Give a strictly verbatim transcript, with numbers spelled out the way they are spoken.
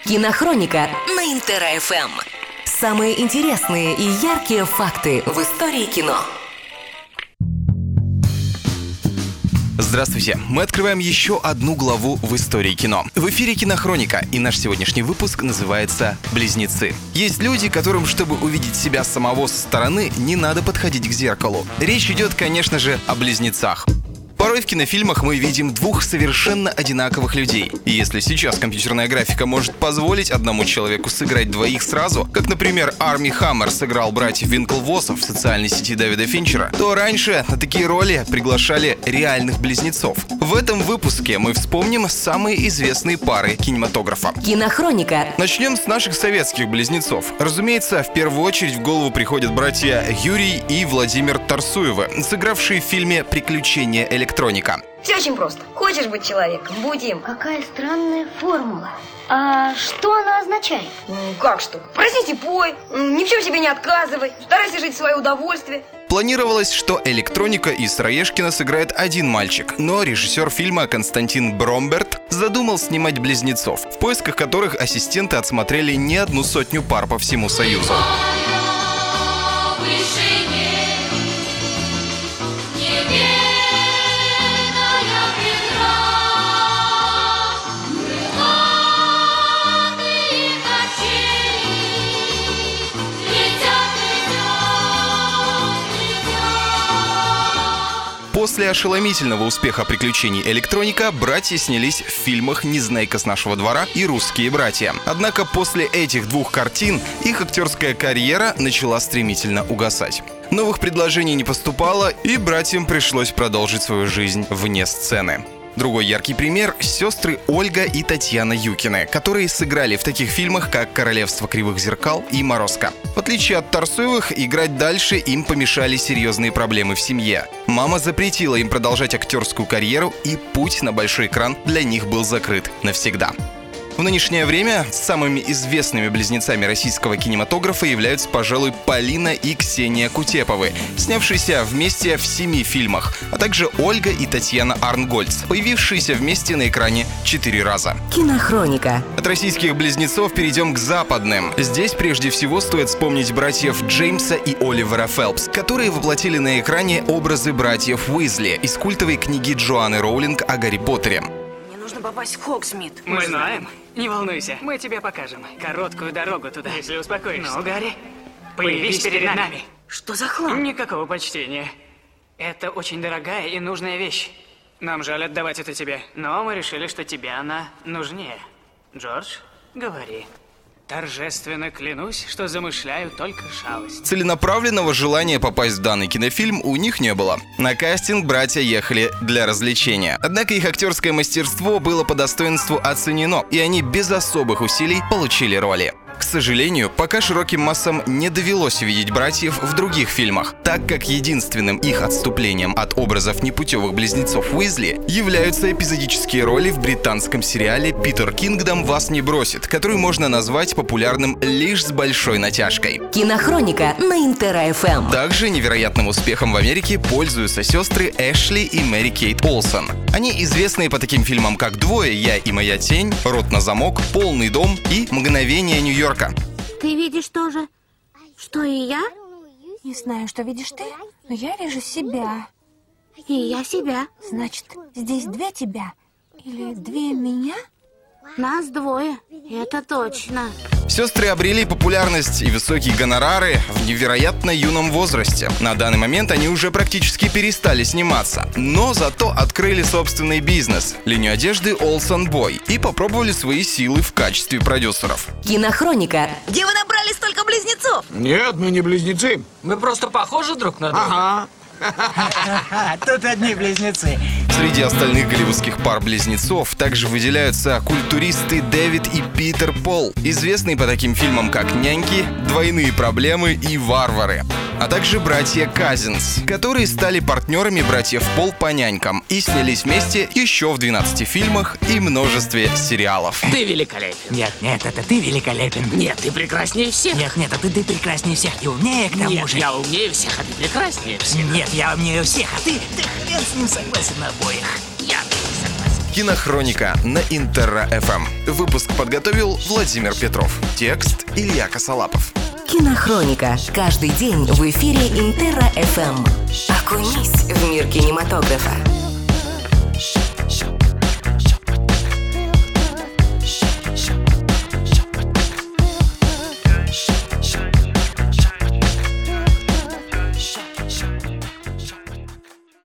Кинохроника на Интер эф эм. Самые интересные и яркие факты в истории кино. Здравствуйте! Мы открываем еще одну главу в истории кино. В эфире Кинохроника, и наш сегодняшний выпуск называется «Близнецы». Есть люди, которым, чтобы увидеть себя самого со стороны, не надо подходить к зеркалу. Речь идет, конечно же, о близнецах. Порой в кинофильмах мы видим двух совершенно одинаковых людей. И если сейчас компьютерная графика может позволить одному человеку сыграть двоих сразу, как, например, Арми Хаммер сыграл братьев Винклвоссов в социальной сети Дэвида Финчера, то раньше на такие роли приглашали реальных близнецов. В этом выпуске мы вспомним самые известные пары кинематографа. Кинохроника. Начнем с наших советских близнецов. Разумеется, в первую очередь в голову приходят братья Юрий и Владимир Тарсуевы, сыгравшие в фильме «Приключения электроника». Электроника. Все очень просто. Хочешь быть человеком, будь им. Какая странная формула. А что она означает? Ну, как что? Простите, пой, ни в чем себе не отказывай, старайся жить в свое удовольствие. Планировалось, что электроника из Раешкина сыграет один мальчик, но режиссер фильма Константин Бромберт задумал снимать близнецов, в поисках которых ассистенты отсмотрели не одну сотню пар по всему Союзу. После ошеломительного успеха «Приключений электроника» братья снялись в фильмах «Незнайка с нашего двора» и «Русские братья». Однако после этих двух картин их актерская карьера начала стремительно угасать. Новых предложений не поступало, и братьям пришлось продолжить свою жизнь вне сцены. Другой яркий пример – сестры Ольга и Татьяна Юкины, которые сыграли в таких фильмах, как «Королевство кривых зеркал» и «Морозко». В отличие от Тарсуевых, играть дальше им помешали серьезные проблемы в семье. Мама запретила им продолжать актерскую карьеру, и путь на большой экран для них был закрыт навсегда. В нынешнее время самыми известными близнецами российского кинематографа являются, пожалуй, Полина и Ксения Кутеповы, снявшиеся вместе в семи фильмах, а также Ольга и Татьяна Арнгольц, появившиеся вместе на экране четыре раза. Кинохроника. От российских близнецов перейдем к западным. Здесь прежде всего стоит вспомнить братьев Джеймса и Оливера Фелпс, которые воплотили на экране образы братьев Уизли из культовой книги Джоанны Роулинг о Гарри Поттере. Нужно попасть в Хогсмит. Мы знаем. Не волнуйся, мы тебе покажем короткую дорогу туда, если успокоишься. Ну, Гарри, появись перед нами. Что за хлам? Никакого почтения. Это очень дорогая и нужная вещь. Нам жаль отдавать это тебе, но мы решили, что тебе она нужнее. Джордж, говори. Торжественно клянусь, что замышляю только шалость. Целенаправленного желания попасть в данный кинофильм у них не было. На кастинг братья ехали для развлечения. Однако их актерское мастерство было по достоинству оценено, и они без особых усилий получили роли. К сожалению, пока широким массам не довелось увидеть братьев в других фильмах, так как единственным их отступлением от образов непутевых близнецов Уизли являются эпизодические роли в британском сериале «Питер Кингдом вас не бросит», который можно назвать популярным лишь с большой натяжкой. Кинохроника на Интер эф эм. Также невероятным успехом в Америке пользуются сестры Эшли и Мэри Кейт Олсен. Они известны по таким фильмам, как «Двое», «Я и моя тень», «Рот на замок», «Полный дом» и «Мгновение Нью-Йорка». Ты видишь тоже, что и я? Не знаю, что видишь ты, но я вижу себя. И я себя. Значит, здесь две тебя? Или две меня? Нас двое, это точно. Сестры обрели популярность и высокие гонорары в невероятно юном возрасте. На данный момент они уже практически перестали сниматься, но зато открыли собственный бизнес – линию одежды Olsen Boy, и попробовали свои силы в качестве продюсеров. Кинохроника. Где вы набрали столько близнецов? Нет, мы не близнецы. Мы просто похожи друг на друга. Ага. Тут одни близнецы. Среди остальных голливудских пар близнецов также выделяются культуристы Дэвид и Питер Пол, известные по таким фильмам, как «Няньки», «Двойные проблемы» и «Варвары», а также братья Казинс, которые стали партнерами братьев Пол по «Нянькам» и снялись вместе еще в двенадцати фильмах и множестве сериалов. Ты великолепен. Нет, нет, это ты великолепен. Нет, ты прекраснее всех. Нет, нет, это ты прекраснее всех и умнее к тому Нет, же. я умнее всех, а ты прекраснее всех. Нет, я умнее всех, а ты, ты хрен с ним согласен на обоих. Я согласен. Кинохроника на Интерра эф эм. Выпуск подготовил Владимир Петров. Текст Илья Косолапов. Кинохроника. Каждый день в эфире Интерра эф эм. Окунись в мир кинематографа.